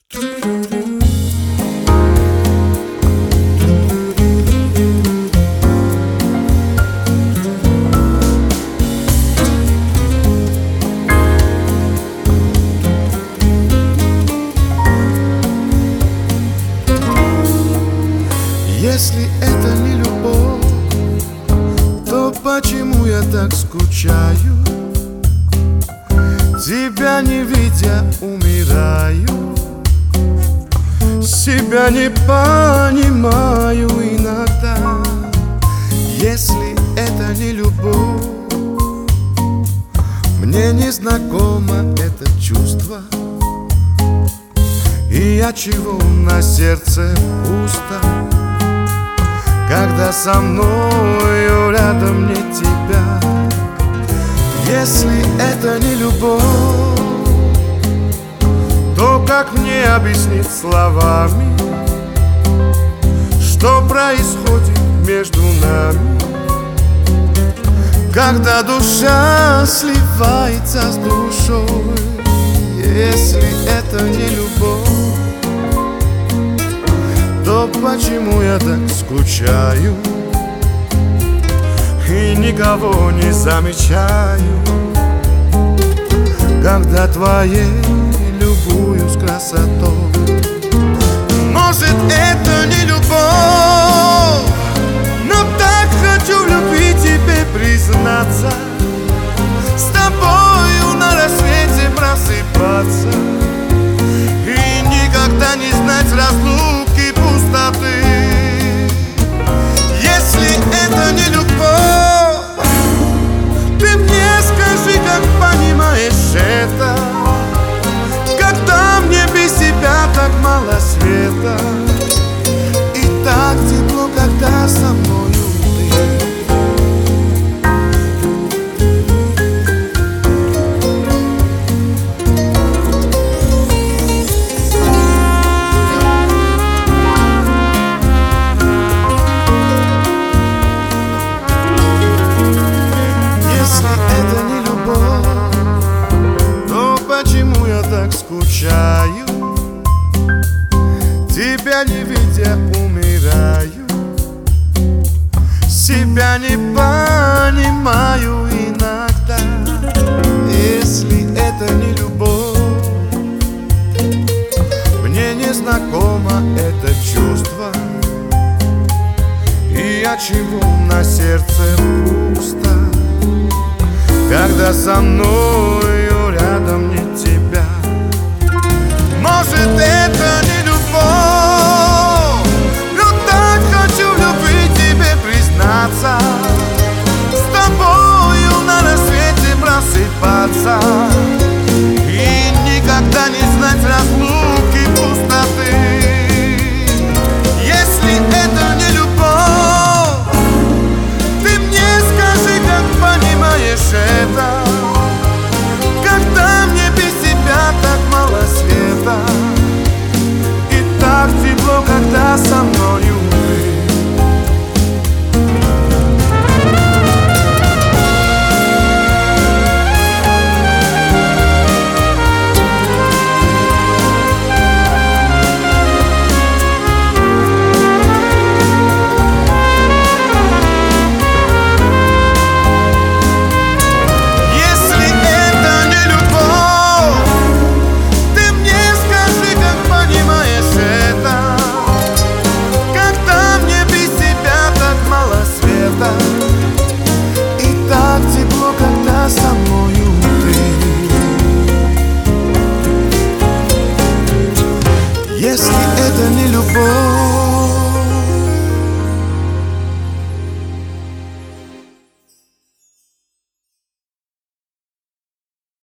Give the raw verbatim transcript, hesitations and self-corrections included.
Если это не любовь, то почему я так скучаю? Тебя не видя, умираю. Себя не понимаю иногда. Если это не любовь, мне не знакомо это чувство. И отчего на сердце пусто, когда со мною рядом нет тебя. Если это не любовь, то как мне объяснить словами, что происходит между нами, когда душа сливается с душой? Если это не любовь, то почему я так скучаю и никого не замечаю, когда твоей любуюсь красотой? Может, это не любовь, но так хочу в любви тебе признаться, с тобою на рассвете просыпаться и никогда не знать разлуки, пустоты. Если это не любовь, ты мне скажи, как понимаешь это, когда мне без тебя так мало света и так тепло, когда со мною ты. Скучаю, тебя не видя, умираю. Себя не понимаю иногда. Если это не любовь, мне не знакомо это чувство. И отчего на сердце пусто, когда со мною рядом нет тебя? Может, это не любовь, но так хочу в любви тебе признаться, с тобою на рассвете просыпаться и никогда не знать разлуки, пустоты. Если это не любовь,